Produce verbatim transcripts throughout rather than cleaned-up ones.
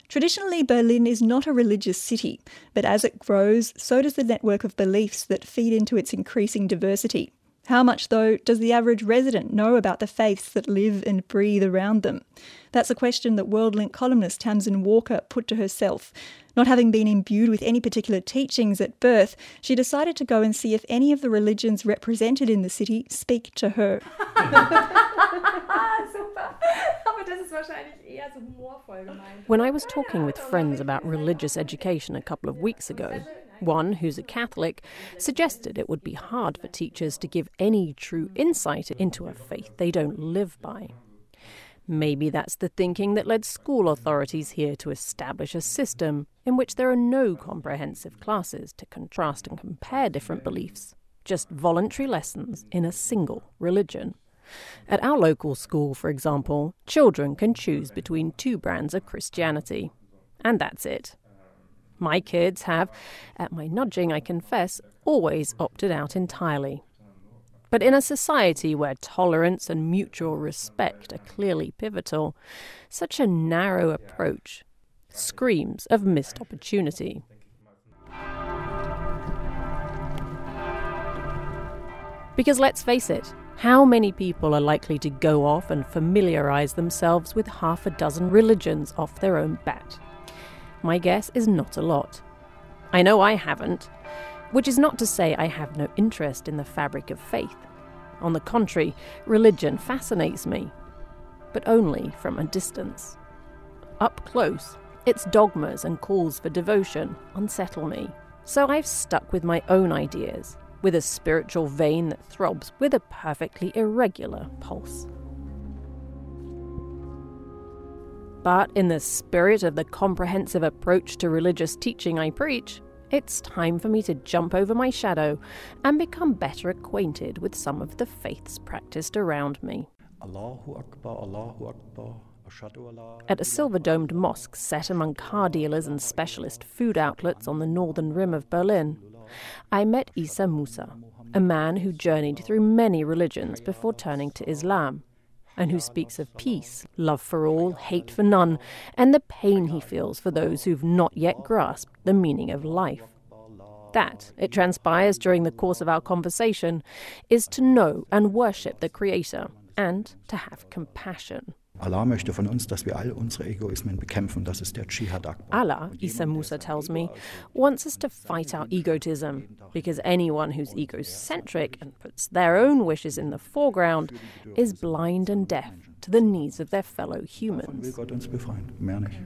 Traditionally, Berlin is not a religious city, but as it grows, so does the network of beliefs that feed into its increasing diversity. How much, though, does the average resident know about the faiths that live and breathe around them? That's a question that WorldLink columnist Tamsin Walker put to herself. Not having been imbued with any particular teachings at birth, she decided to go and see if any of the religions represented in the city speak to her. When I was talking with friends about religious education a couple of weeks ago, one, who's a Catholic, suggested it would be hard for teachers to give any true insight into a faith they don't live by. Maybe that's the thinking that led school authorities here to establish a system in which there are no comprehensive classes to contrast and compare different beliefs, just voluntary lessons in a single religion. At our local school, for example, children can choose between two brands of Christianity. And that's it. My kids have, at my nudging I confess, always opted out entirely. But in a society where tolerance and mutual respect are clearly pivotal, such a narrow approach screams of missed opportunity. Because let's face it, how many people are likely to go off and familiarise themselves with half a dozen religions off their own bat? My guess is not a lot. I know I haven't, which is not to say I have no interest in the fabric of faith. On the contrary, religion fascinates me, but only from a distance. Up close, its dogmas and calls for devotion unsettle me. So I've stuck with my own ideas, with a spiritual vein that throbs with a perfectly irregular pulse. But in the spirit of the comprehensive approach to religious teaching I preach, it's time for me to jump over my shadow and become better acquainted with some of the faiths practiced around me. Allahu Akbar, Allahu Akbar. At a silver-domed mosque set among car dealers and specialist food outlets on the northern rim of Berlin, I met Isa Musa, a man who journeyed through many religions before turning to Islam, and who speaks of peace, love for all, hate for none, and the pain he feels for those who've not yet grasped the meaning of life. That, it transpires during the course of our conversation, is to know and worship the Creator, and to have compassion. Allah möchte von uns, dass wir all unsere Egoismen bekämpfen. Das ist der Jihad Akbar. Allah, Isa Musa tells me, wants us to fight our egotism, because anyone who's egocentric and puts their own wishes in the foreground is blind and deaf to the needs of their fellow humans. Will Gott uns befreien, mehr nicht.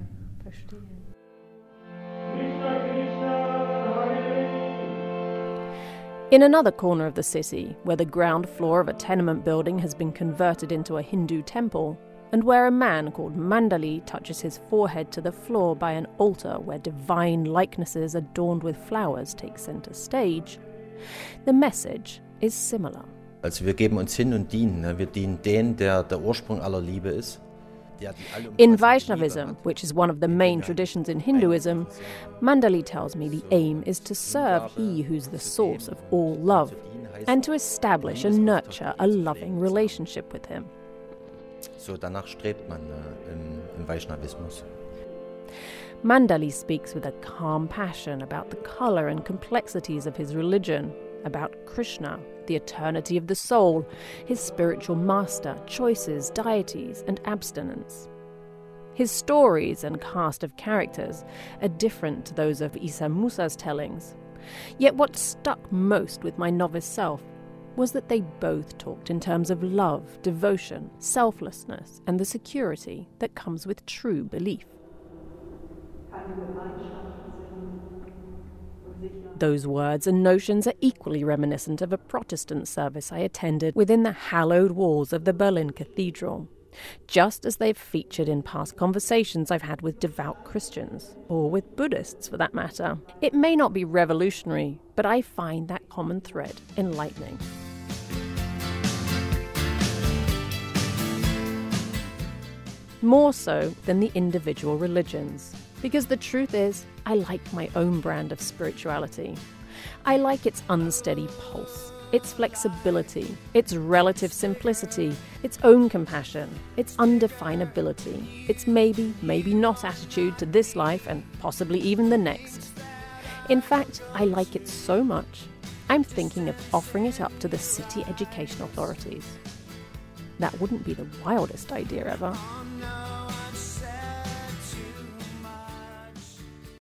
In another corner of the city, where the ground floor of a tenement building has been converted into a Hindu temple, and where a man called Mandali touches his forehead to the floor by an altar where divine likenesses adorned with flowers take centre stage, the message is similar. Also wir geben uns hin und dienen. Wir dienen den, der der Ursprung aller Liebe ist. In Vaishnavism, which is one of the main traditions in Hinduism, Mandali tells me the aim is to serve he who's the source of all love, and to establish and nurture a loving relationship with him. So danach strebt man äh, im, im Vaishnavismus. Mandali speaks with a calm passion about the colour and complexities of his religion, about Krishna, the eternity of the soul, his spiritual master, choices, deities, and abstinence. His stories and cast of characters are different to those of Isa Musa's tellings. Yet what stuck most with my novice self was that they both talked in terms of love, devotion, selflessness, and the security that comes with true belief. Those words and notions are equally reminiscent of a Protestant service I attended within the hallowed walls of the Berlin Cathedral, just as they've featured in past conversations I've had with devout Christians, or with Buddhists for that matter. It may not be revolutionary, but I find that common thread enlightening. More so than the individual religions. Because the truth is, I like my own brand of spirituality. I like its unsteady pulse, its flexibility, its relative simplicity, its own compassion, its undefinability, its maybe, maybe not attitude to this life and possibly even the next. In fact, I like it so much, I'm thinking of offering it up to the city education authorities. That wouldn't be the wildest idea ever.